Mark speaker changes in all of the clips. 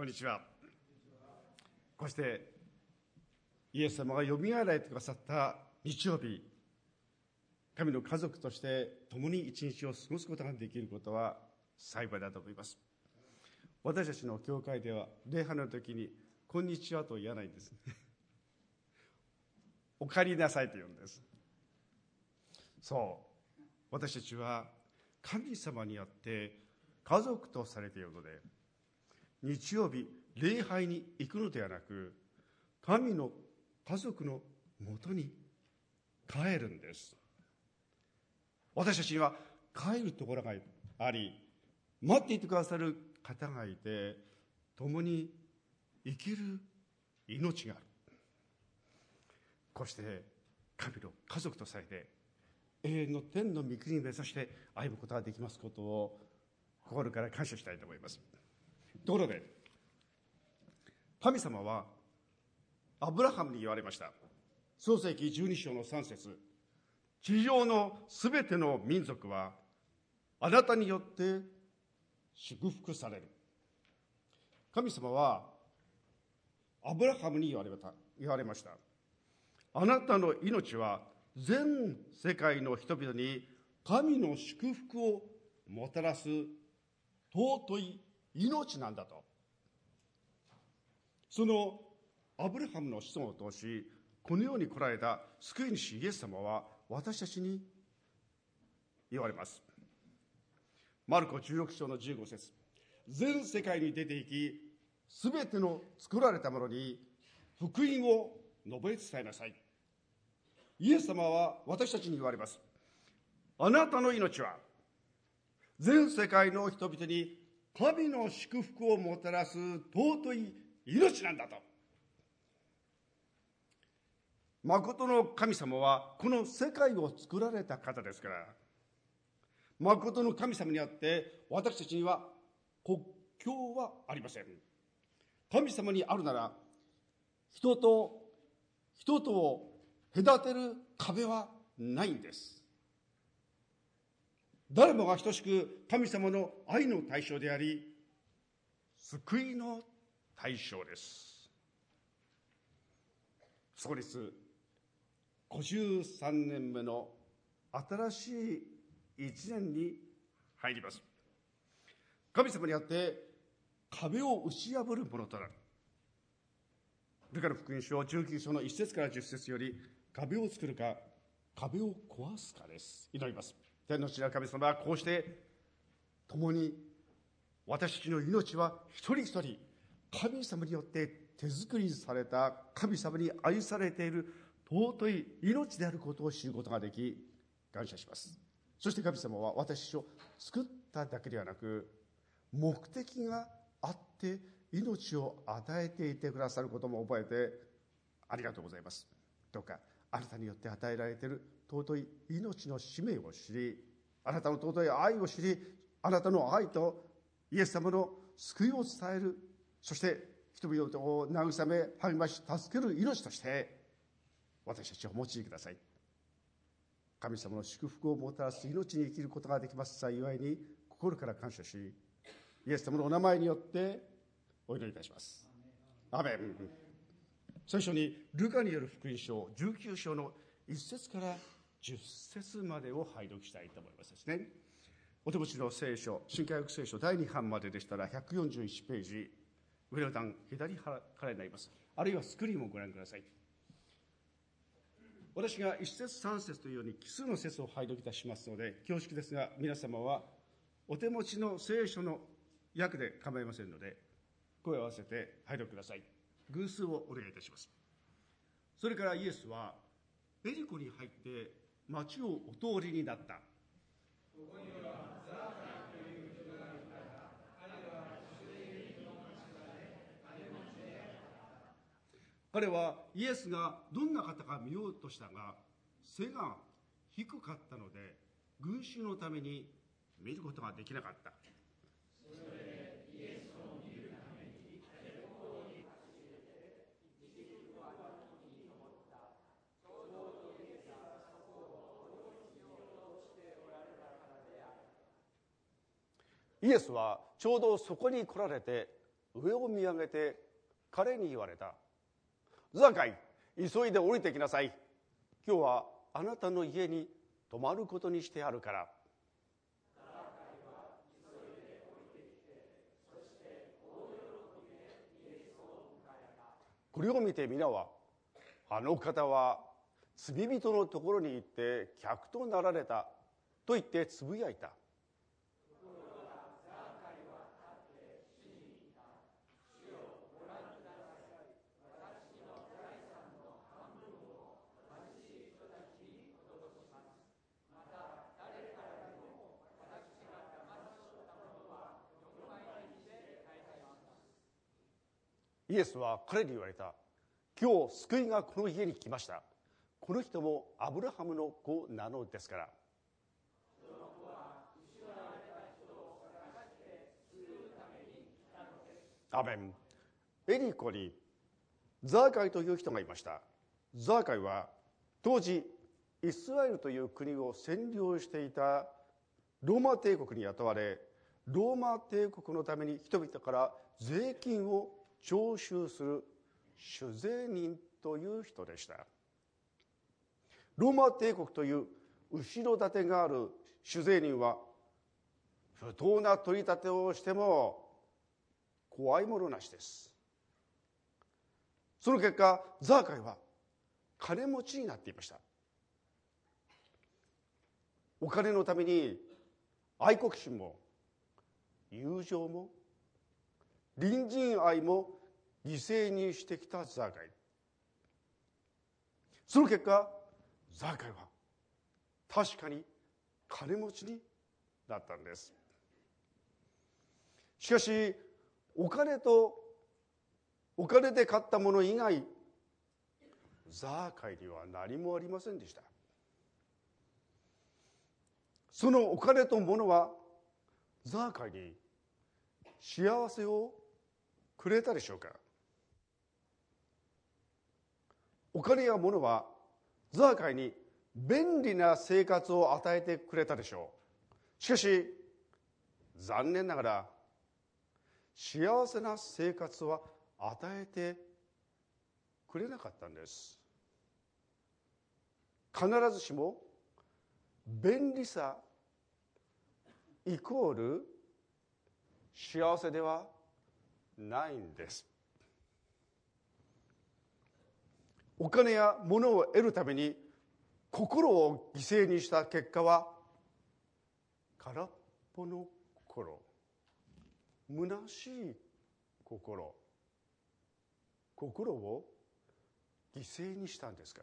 Speaker 1: こんにちは。こうしてイエス様がよみがえられてくださった日曜日、神の家族として共に一日を過ごすことができることは幸いだと思います。私たちの教会では礼拝の時にこんにちはと言わないんですお帰りなさいと言うんです。そう、私たちは神様によって家族とされているので、日曜日礼拝に行くのではなく、神の家族のもとに帰るんです。私たちには帰るところがあり、待っていてくださる方がいて、共に生きる命がある。こうして神の家族とされて永遠の天の御国を目指して歩むことができますことを心から感謝したいと思います。ところで、神様はアブラハムに言われました。創世記12章の3節、地上のすべての民族はあなたによって祝福される。神様はアブラハムに言われました。あなたの命は全世界の人々に神の祝福をもたらす尊い命なんだと。そのアブラハムの子孫を通し、この世に来られた救い主イエス様は私たちに言われます。マルコ16章の15節、全世界に出て行き、すべての作られたものに福音を述べ伝えなさい。イエス様は私たちに言われます。あなたの命は全世界の人々に神の祝福をもたらす尊い命なんだと。誠の神様はこの世界を作られた方ですから、誠の神様にあって私たちには国境はありません。神様にあるなら、人とを隔てる壁はないんです。誰もが等しく神様の愛の対象であり、救いの対象です。創立53年目の新しい一年に入ります。神様にあって壁を打ち破るものとなる。ルカの福音書19章の1節から10節より、壁を作るか壁を壊すかです。祈ります。天の父なる神様はこうして共に私たちの命は一人一人神様によって手作りされた、神様に愛されている尊い命であることを知ることができ感謝します。そして神様は私たちを作っただけではなく、目的があって命を与えていてくださることも覚えてありがとうございます。どうかあなたによって与えられている尊い命の使命を知り、あなたの尊い愛を知り、あなたの愛とイエス様の救いを伝える、そして人々を慰め励まし助ける命として私たちをお持ちください。神様の祝福をもたらす命に生きることができます幸いに心から感謝し、イエス様のお名前によってお祈りいたします。アーメン。最初にルカによる福音書19章の1節から10節までを拝読したいと思いますですね。お手持ちの聖書、新海約聖書第2版まででしたら141ページ、上の段左からになります。あるいはスクリーンもご覧ください。私が1節3節というように奇数の節を拝読いたしますので、恐縮ですが皆様はお手持ちの聖書の訳で構いませんので、声を合わせて拝読ください。偶数をお願いいたします。それからイエスはエリコに入って町をお通りになった。ここにはザーカイという人がいたが、彼はシュレイの町で金持ちであった。彼はイエスがどんな方か見ようとしたが、背が低かったので群衆のために見ることができなかった。イエスはちょうどそこに来られて上を見上げて彼に言われた。ザーカイ、急いで降りてきなさい。今日はあなたの家に泊まることにしてあるから。これを見て皆は、あの方は罪人のところに行って客となられたと言ってつぶやいた。イエスは彼に言われた。今日救いがこの家に来ました。この人もアブラハムの子なのですから。アメン。エリコにザーカイという人がいました。ザーカイは当時イスラエルという国を占領していたローマ帝国に雇われ、ローマ帝国のために人々から税金を徴収する主税人という人でした。ローマ帝国という後ろ盾がある主税人は不当な取り立てをしても怖いものなしです。その結果、ザーカイは金持ちになっていました。お金のために愛国心も友情も隣人愛も犠牲にしてきたザーカイ。その結果、ザーカイは確かに金持ちになったんです。しかし、お金で買ったもの以外、ザーカイには何もありませんでした。そのお金と物はザーカイに幸せをくれたでしょうか。お金や物はザーカイに便利な生活を与えてくれたでしょう。しかし残念ながら幸せな生活は与えてくれなかったんです。必ずしも便利さイコール幸せではないんです。お金や物を得るために心を犠牲にした結果は空っぽの心、虚しい心を犠牲にしたんですから。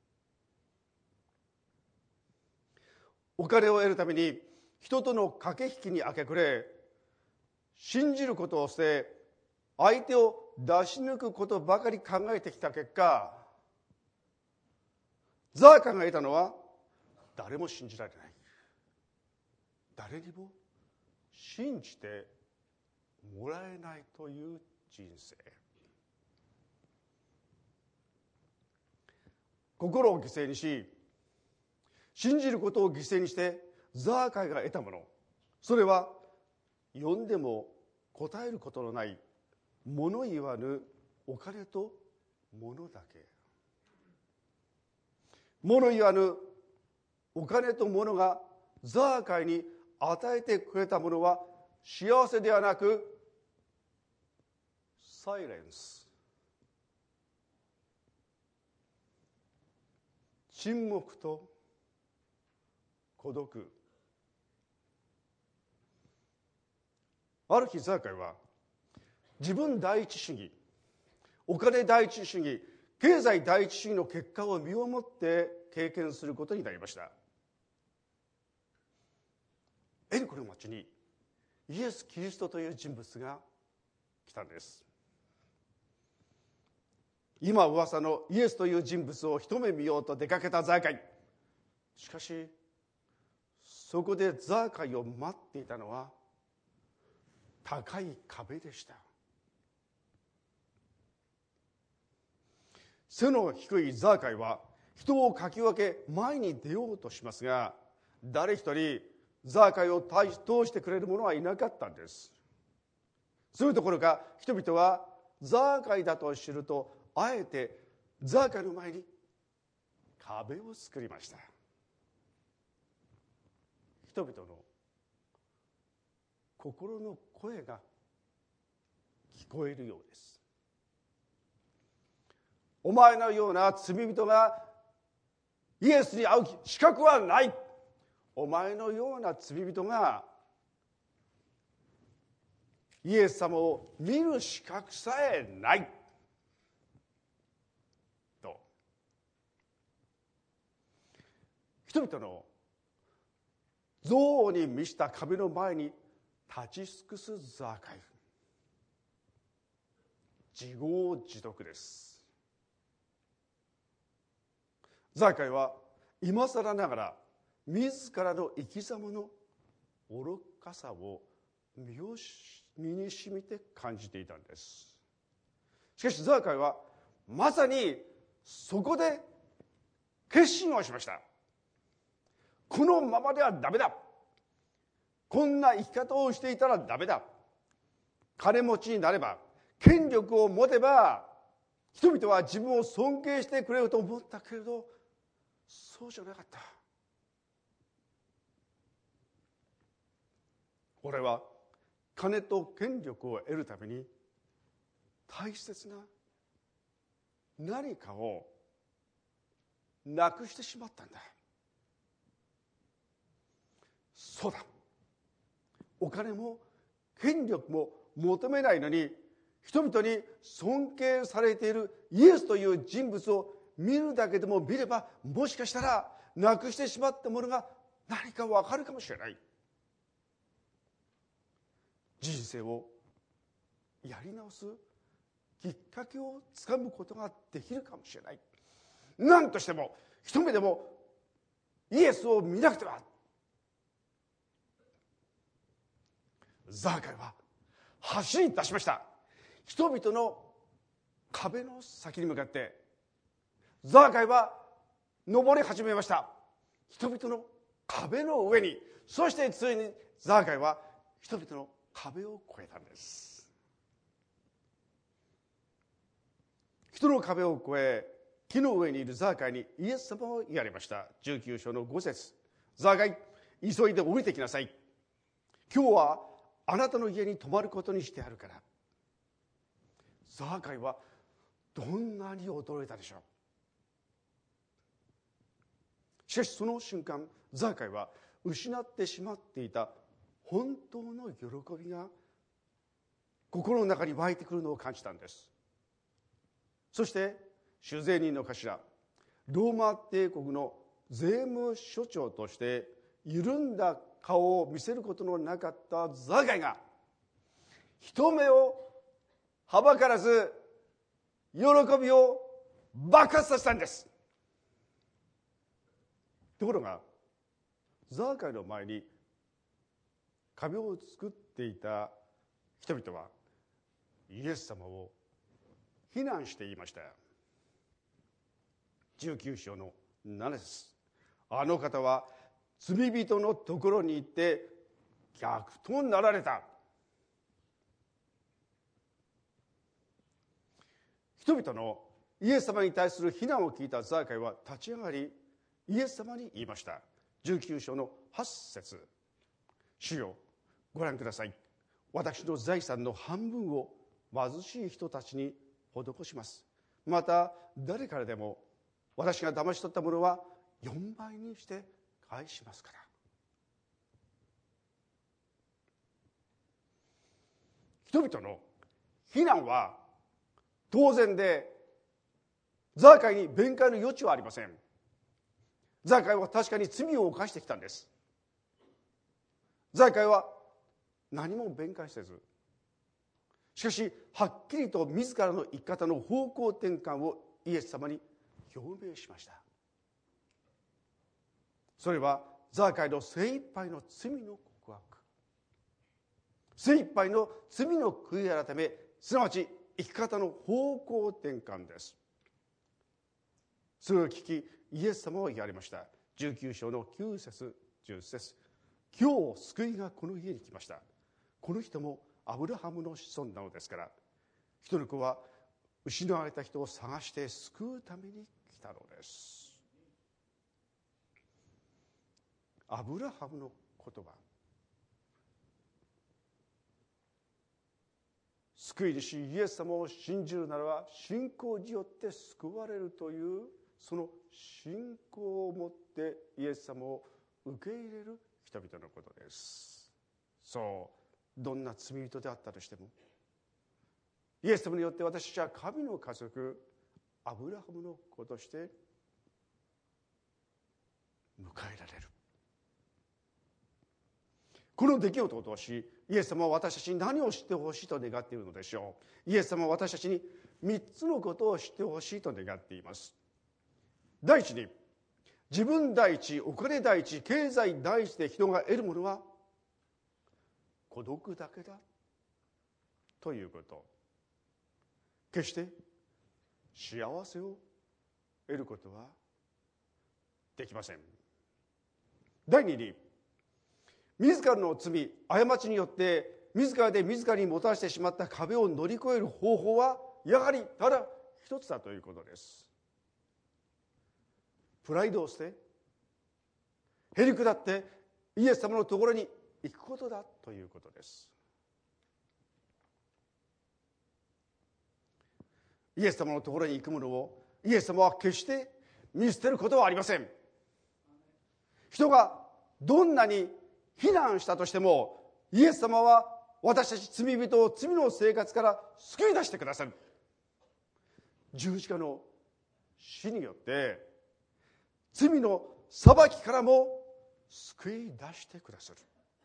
Speaker 1: お金を得るために人との駆け引きに明け暮れ、信じることを捨て相手を出し抜くことばかり考えてきた結果、ザーカイが得たのは誰も信じられない、誰にも信じてもらえないという人生。心を犠牲にし、信じることを犠牲にしてザーカイが得たもの、それは呼んでも答えることのない物言わぬお金と物だけ。物言わぬお金と物がザーカイに与えてくれたものは幸せではなくサイレンス、沈黙と孤独。ある日ザーカイは自分第一主義、お金第一主義、経済第一主義の結果を身をもって経験することになりました。エリコの町にイエス・キリストという人物が来たんです。今噂のイエスという人物を一目見ようと出かけたザーカイ。しかしそこでザーカイを待っていたのは高い壁でした。背の低いザーカイは人をかき分け前に出ようとしますが、誰一人ザーカイを通してくれる者はいなかったんです。 そういうところか人々はザーカイだと知ると、あえてザーカイの前に壁を作りました。人々の心の声が聞こえるようです。お前のような罪人がイエスに会う資格はない。お前のような罪人がイエス様を見る資格さえないと、人々の憎悪に満ちた壁の前に立ち尽くすザーカイ。自業自得です。ザーカイは今更ながら自らの生き様の愚かさを身にしみて感じていたんです。しかしザーカイはまさにそこで決心をしました。このままではダメだ。こんな生き方をしていたらダメだ。金持ちになれば、権力を持てば、人々は自分を尊敬してくれると思ったけれど、そうじゃなかった。俺は金と権力を得るために大切な何かをなくしてしまったんだ。そうだ。お金も権力も求めないのに、人々に尊敬されているイエスという人物を見るだけでも見れば、もしかしたらなくしてしまったものが何か分かるかもしれない。人生をやり直すきっかけをつかむことができるかもしれない。何としても一目でもイエスを見なくては。ザーカイは走り出しました。人々の壁の先に向かってザーカイは登り始めました。人々の壁の上に。そしてついにザーカイは人々の壁を越えたんです。人の壁を越え、木の上にいるザーカイにイエス様を言われました。19章の5節。ザーカイ、急いで降りてきなさい。今日はあなたの家に泊まることにしてあるから。ザーカイはどんなに驚いたでしょう。しかしその瞬間、ザーカイは失ってしまっていた本当の喜びが心の中に湧いてくるのを感じたんです。そして主税人の頭、ローマ帝国の税務署長として緩んだ顔を見せることのなかったザーカイが人目をはばからず喜びを爆発させたんです。ところがザーカイの前に壁を作っていた人々はイエス様を非難して言いました。19章の7節。あの方は罪人のところに行って逆となられた。人々のイエス様に対する非難を聞いたザーカイは立ち上がりイエス様に言いました。19章の8節。主よ、ご覧ください。私の財産の半分を貧しい人たちに施します。また誰からでも私が騙し取ったものは4倍にして返しますから。人々の非難は当然で、ザーカイに弁解の余地はありません。ザーカイは確かに罪を犯してきたんです。ザーカイは何も弁解せず、しかしはっきりと自らの生き方の方向転換をイエス様に表明しました。それはザーカイの精一杯の罪の告白、精一杯の罪の悔い改め、すなわち生き方の方向転換です。それを聞きイエス様は言われました。19章の9節10節。今日救いがこの家に来ました。この人もアブラハムの子孫なのですから、人の子は失われた人を探して救うために来たのです。アブラハムの言葉、救い主イエス様を信じるならば信仰によって救われるという、その信仰を持ってイエス様を受け入れる人々のことです。そう、どんな罪人であったとしても、イエス様によって私たちは神の家族アブラハムの子として迎えられる。この出来事を通し、イエス様は私たちに何を知ってほしいと願っているのでしょう。イエス様は私たちに3つのことを知ってほしいと願っています。第一に、自分第一、お金第一、経済第一で人が得るものは孤独だけだということ。決して幸せを得ることはできません。第二に、自らの罪、過ちによって自らで自らにもたらしてしまった壁を乗り越える方法はやはりただ一つだということです。プライドを捨て、へりくだってイエス様のところに行くことだということです。イエス様のところに行くものをイエス様は決して見捨てることはありません。人がどんなに非難したとしても、イエス様は私たち罪人を罪の生活から救い出してくださる。十字架の死によって罪の裁きからも救い出してくださる。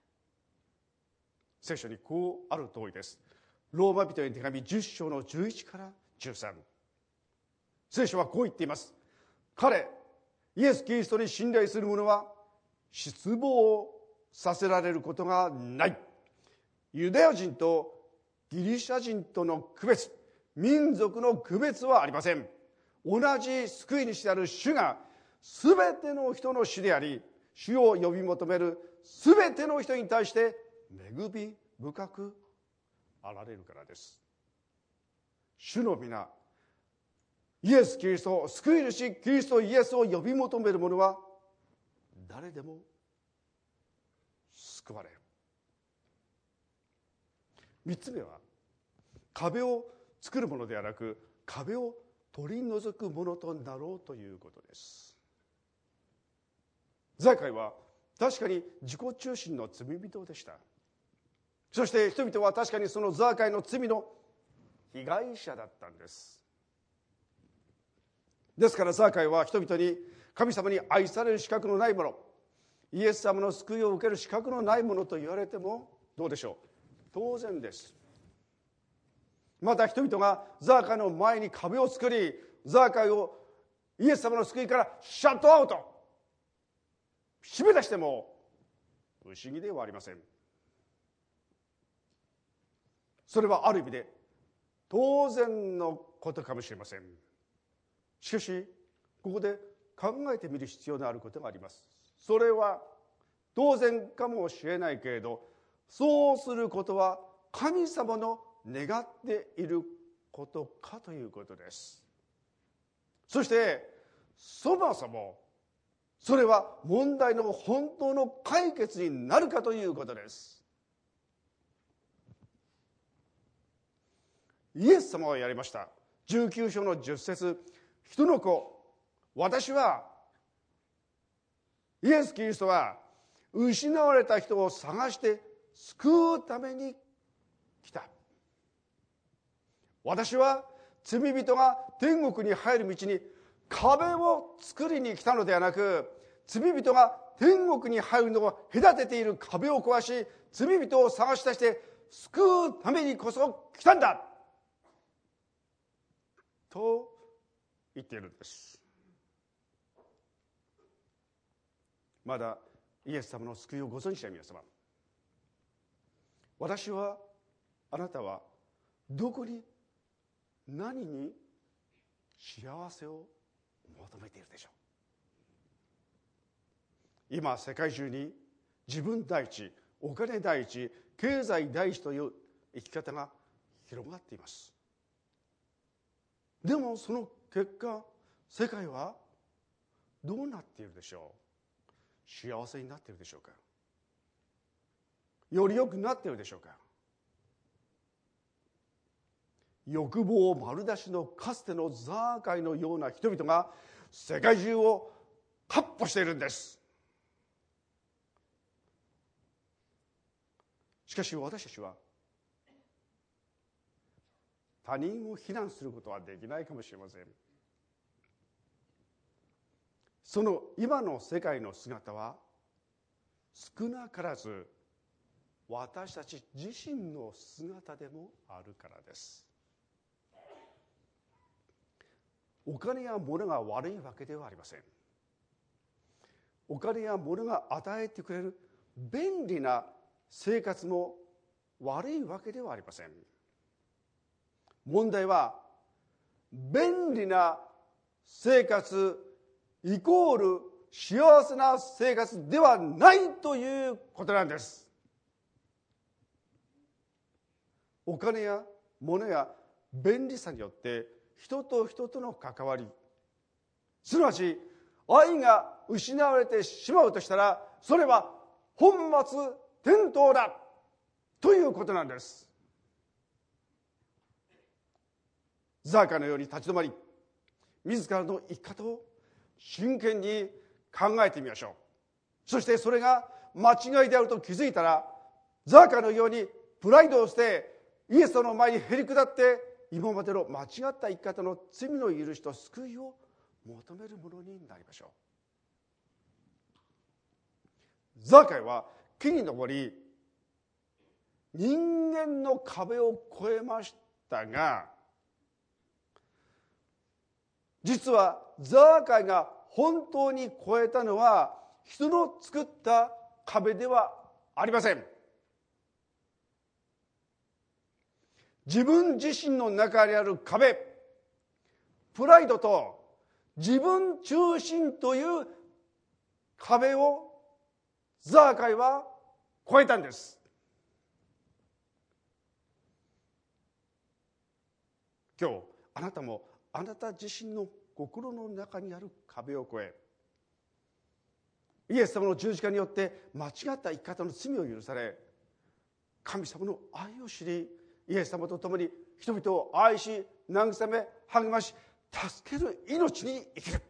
Speaker 1: 聖書にこうある通りです。ローマ人への手紙10章の11から13。聖書はこう言っています。彼、イエス・キリストに信頼する者は失望させられることがない。ユダヤ人とギリシャ人との区別、民族の区別はありません。同じ救い主である主がすべての人の主であり、主を呼び求めるすべての人に対して恵み深くあられるからです。主の皆、イエス・キリスト、救い主キリストイエスを呼び求める者は誰でも救われる。3つ目は、壁を作るものではなく壁を取り除くものとなろうということです。ザーカイは確かに自己中心の罪人でした。そして人々は確かにそのザーカイの罪の被害者だったんです。ですからザーカイは人々に神様に愛される資格のない者、イエス様の救いを受ける資格のない者と言われてもどうでしょう。当然です。また人々がザーカイの前に壁を作り、ザーカイをイエス様の救いからシャットアウト、締め出しても不思議ではありません。それはある意味で当然のことかもしれません。しかしここで考えてみる必要のあることがあります。それは当然かもしれないけれど、そうすることは神様の願っていることかということです。そしてそもそもそれは問題の本当の解決になるかということです。イエス様はやりました。19章の10節、人の子、私はイエス・キリストは失われた人を探して救うために来た。私は罪人が天国に入る道に壁を作りに来たのではなく、罪人が天国に入るのを隔てている壁を壊し、罪人を探し出して救うためにこそ来たんだと言っているんです。まだイエス様の救いをご存知ない皆様、私は、あなたはどこに何に幸せを求めているでしょう。今世界中に自分第一、お金第一、経済第一という生き方が広がっています。でもその結果、世界はどうなっているでしょう。幸せになっているでしょうか。より良くなっているでしょうか。欲望丸出しのかつてのザーカイのような人々が世界中を闊歩しているんです。しかし私たちは他人を非難することはできないかもしれません。その今の世界の姿は少なからず私たち自身の姿でもあるからです。お金や物が悪いわけではありません。お金や物が与えてくれる便利な生活も悪いわけではありません。問題は便利な生活イコール幸せな生活ではないということなんです。お金や物や便利さによって人と人との関わり、すなわち愛が失われてしまうとしたら、それは本末転倒だということなんです。ザーカのように立ち止まり、自らの生き方を真剣に考えてみましょう。そしてそれが間違いであると気づいたら、ザーカのようにプライドを捨て、イエスの前にへり下って、今までの間違った生き方の罪の許しと救いを求めるものになりましょう。ザーカイは木に登り、人間の壁を越えましたが、実はザーカイが本当に越えたのは人の作った壁ではありません。自分自身の中にある壁、プライドと自分中心という壁をザーカイは越えたんです。今日あなたもあなた自身の心の中にある壁を越え、イエス様の十字架によって間違った生き方の罪を許され、神様の愛を知り、イエス様と共に人々を愛し、慰め、励まし、助ける命に生きる、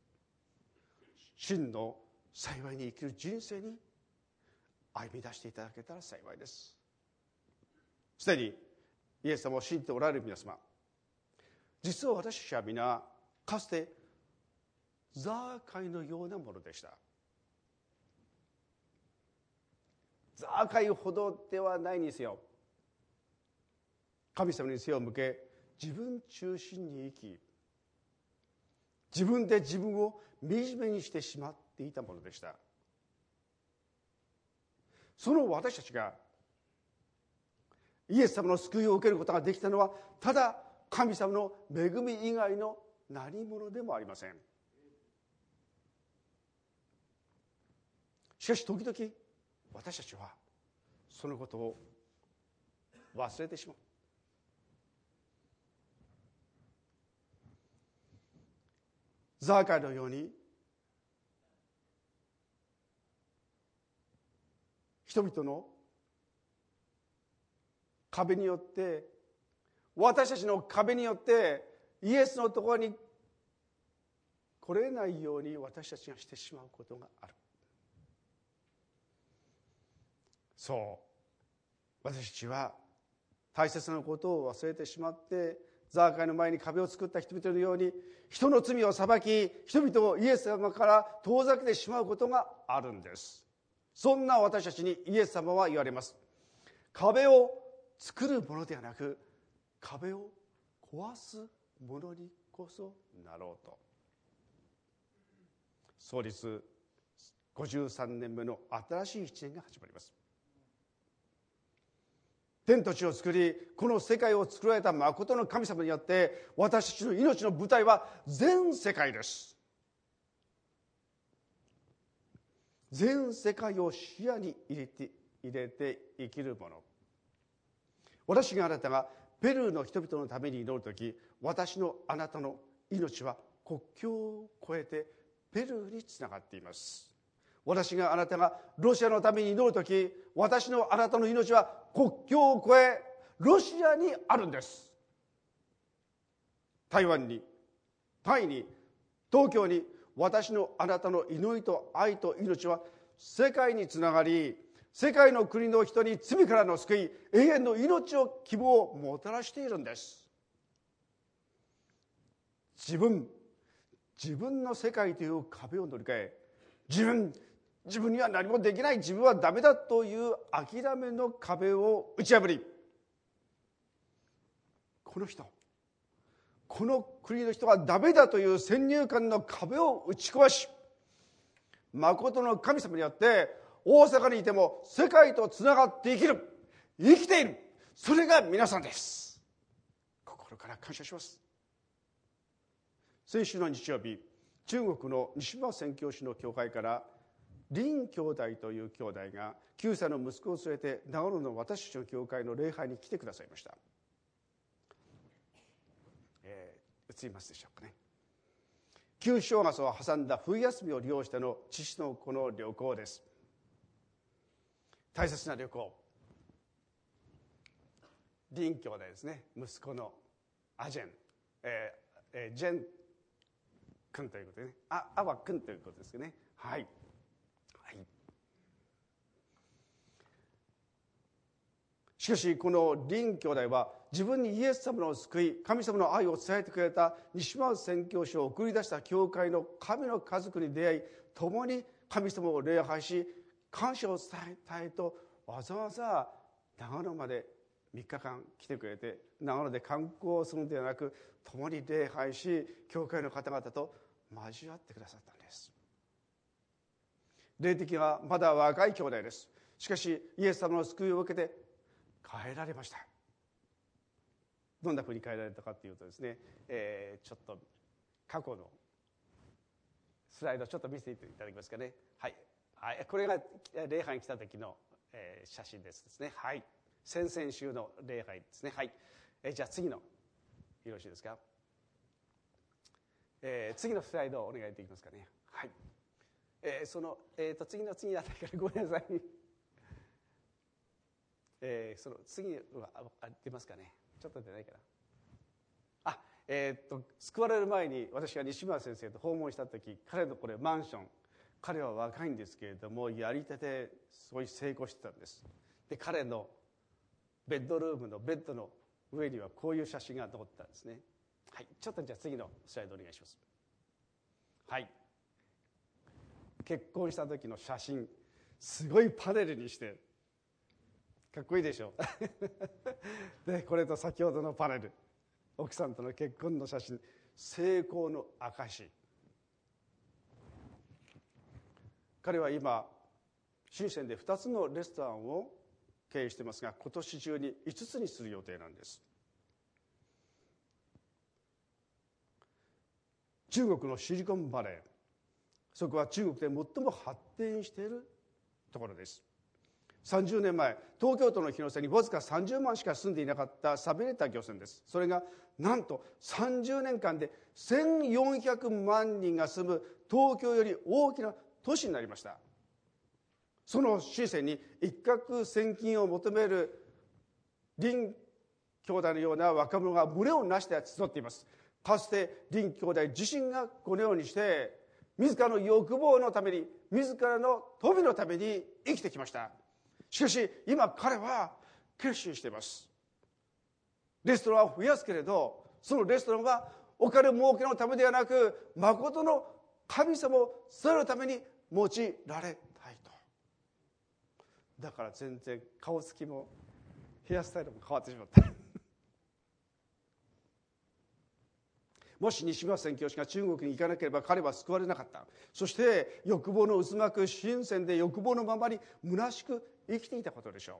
Speaker 1: 真の幸いに生きる人生に歩み出していただけたら幸いです。すでにイエス様を信じておられる皆様、実は私たちは皆かつてザーカイのようなものでした。ザーカイほどではないにせよ、神様に背を向け自分中心に生き、自分で自分を惨めにしてしまっていたものでした。その私たちがイエス様の救いを受けることができたのは、ただ神様の恵み以外の何者でもありません。しかし時々私たちはそのことを忘れてしまう。ザーカイのように人々の壁によって、私たちの壁によってイエスのところに来れないように私たちがしてしまうことがある。そう、私たちは大切なことを忘れてしまって、ザーカイの前に壁を作った人々のように人の罪を裁き、人々をイエス様から遠ざけてしまうことがあるんです。そんな私たちにイエス様は言われます。壁を作るものではなく、壁を壊すものにこそなろうと。創立53年目の新しい一年が始まります。天と地を作り、この世界を作られた誠の神様によって、私たちの命の舞台は全世界です。全世界を視野に入れて生きるもの。 私があなたがペルーの人々のために祈るとき、私のあなたの命は国境を越えてペルーにつながっています。私があなたがロシアのために祈るとき、私のあなたの命は国境を越えロシアにあるんです。台湾に、タイに、東京に、私のあなたの祈りと愛と命は世界につながり、世界の国の人に罪からの救い、永遠の命を希望をもたらしているんです。自分の世界という壁を乗り換え、自分には何もできない、自分はダメだという諦めの壁を打ち破り、この国の人がダメだという先入観の壁を打ち壊し、誠の神様によって大阪にいても世界とつながって生きている、それが皆さんです。心から感謝します。先週の日曜日、中国の西島宣教師の教会から林兄弟という兄弟が9歳の息子を連れて長野の私たちの教会の礼拝に来てくださいました。映りますでしょうかね。旧正月を挟んだ冬休みを利用しての父の子の旅行です。大切な旅行。林兄弟ですね。息子のアジェン、ジェン君ということでね、アワ君ということですね。はい。しかしこの林兄弟は自分にイエス様の救い、神様の愛を伝えてくれた西村宣教師を送り出した教会の神の家族に出会い、共に神様を礼拝し感謝を伝えたいとわざわざ長野まで3日間来てくれて、長野で観光するのではなく共に礼拝し、教会の方々と交わってくださったんです。霊的にはまだ若い兄弟です。しかしイエス様の救いを受けて変えられました。どんなふうに変えられたかというとですね、ちょっと過去のスライドちょっと見せていただけますかね。はい、これが礼拝に来た時の、写真ですね。はい、先々週の礼拝ですね。はい、じゃあ次のよろしいですか。次のスライドをお願いできますかね。はい、その、次の次あたりからごめんなさい。その次は出ますかね。ちょっと出ないかな。救われる前に私が西村先生と訪問した時、彼のこれマンション、彼は若いんですけれどもやりたてすごい成功してたんです。で彼のベッドルームのベッドの上にはこういう写真が残ってたんですね。はい、ちょっとじゃあ次のスライドお願いします。はい、結婚した時の写真、すごいパネルにしてかっこいいでしょでこれと先ほどのパネル、奥さんとの結婚の写真、成功の証。彼は今深センで2つのレストランを経営していますが、今年中に5つにする予定なんです。中国のシリコンバレー、そこは中国で最も発展しているところです。30年前、東京都の日野瀬にわずか30万しか住んでいなかった寂れた漁船です。それがなんと30年間で1400万人が住む東京より大きな都市になりました。その深センに一攫千金を求める林兄弟のような若者が群れをなして集っています。かつて林兄弟自身がこのようにして自らの欲望のために、自らの富のために生きてきました。しかし今彼は決心しています。レストランを増やすけれど、そのレストランはお金儲けのためではなく、誠の神様を伝えるために用いられたいと。だから全然顔つきもヘアスタイルも変わってしまったもし西村宣教師が中国に行かなければ彼は救われなかった。そして欲望の渦巻く深センで欲望のままに虚しく生きていたことでしょう。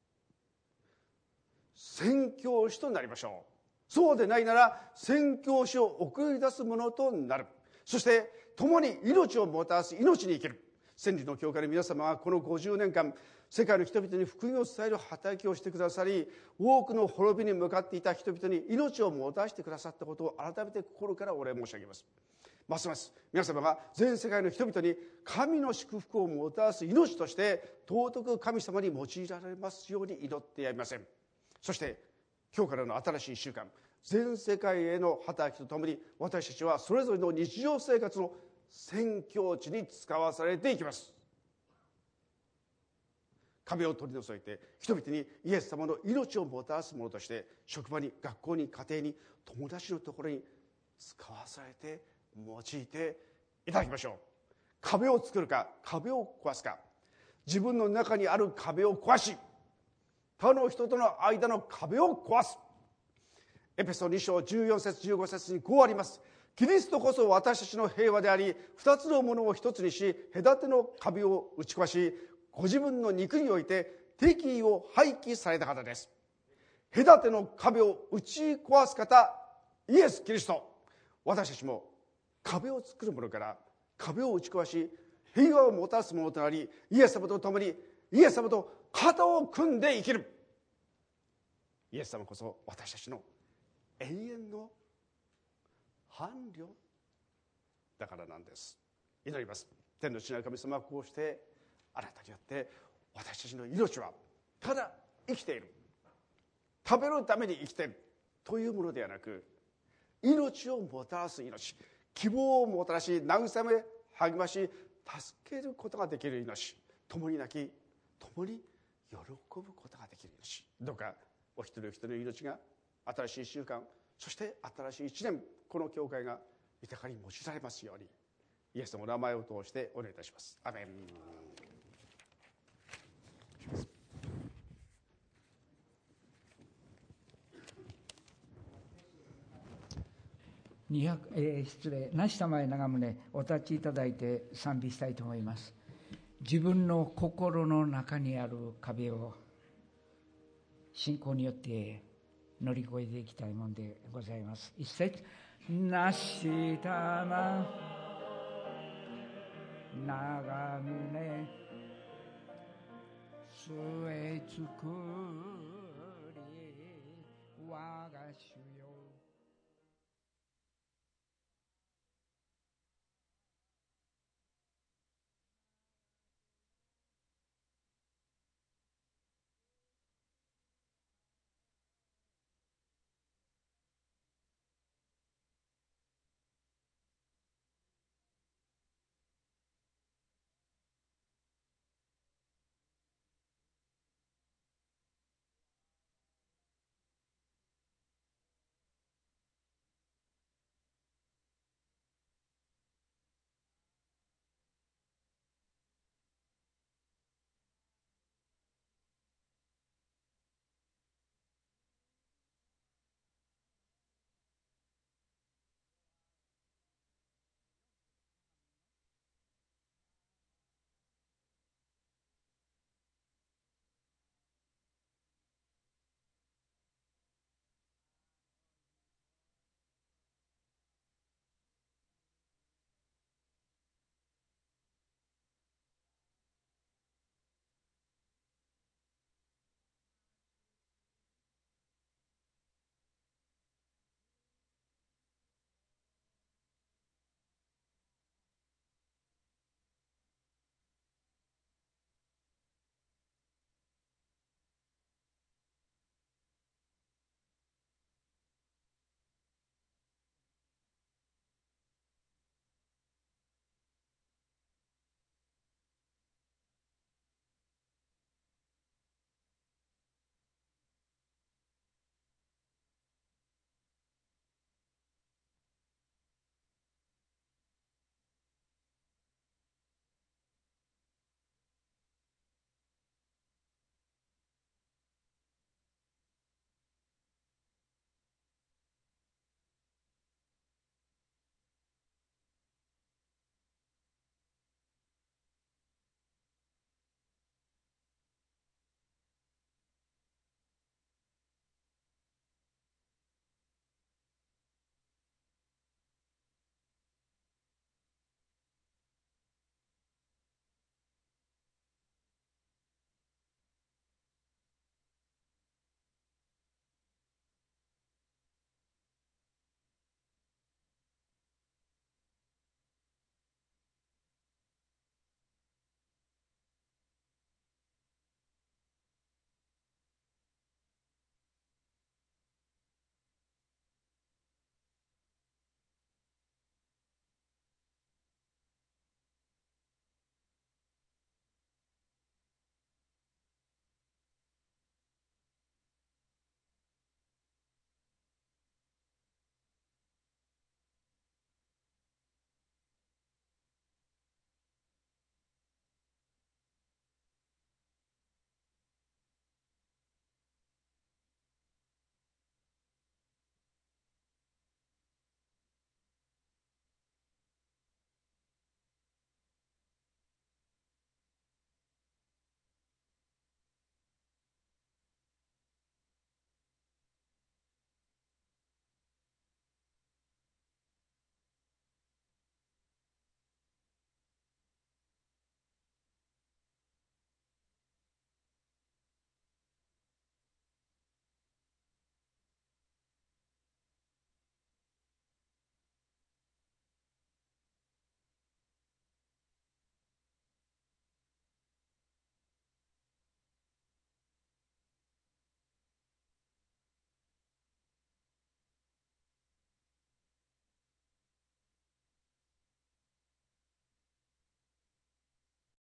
Speaker 1: 宣教師となりましょう。そうでないなら宣教師を送り出すものとなる。そして共に命をもたらす、命に生きる。千里の教会の皆様はこの50年間、 世界の人々に福音を伝える働きをしてくださり、多くの滅びに向かっていた人々に命をもたらしてくださったことを改めて心からお礼申し上げます。ますます皆様が全世界の人々に神の祝福をもたらす命として尊く神様に用いられますように祈ってやりません。そして今日からの新しい1週間、全世界への働きとともに私たちはそれぞれの日常生活の宣教地に使わされていきます。壁を取り除いて人々にイエス様の命をもたらすものとして、職場に、学校に、家庭に、友達のところに使わされて用いていただきましょう。壁を作るか壁を壊すか、自分の中にある壁を壊し、他の人との間の壁を壊す。エペソ2章14節15節にこうあります。キリストこそ私たちの平和であり、二つのものを一つにし、隔ての壁を打ち壊し、ご自分の肉において敵意を廃棄された方です。隔ての壁を打ち壊す方、イエス・キリスト。私たちも壁を作るものから壁を打ち壊し、平和をもたらすものとなり、イエス様と共にイエス様と肩を組んで生きる。イエス様こそ私たちの永遠の伴侶だからなんです。祈ります。天の父なる神様はこうしてあなたによって私たちの命はただ生きている、食べるために生きているというものではなく、命をもたらす命、希望をもたらし、慰め、励まし、助けることができる命、共に泣き共に喜ぶことができる命。どうかお一人お一人の命が新しい1週間、そして新しい1年、この教会が豊かに用いられますように、イエスのお名前を通してお願いいたします。アメン。
Speaker 2: 梨田前長宗、お立ちいただいて賛美したいと思います。自分の心の中にある壁を信仰によって乗り越えていきたいものでございます。一節、梨田前長宗据え作り我が主よ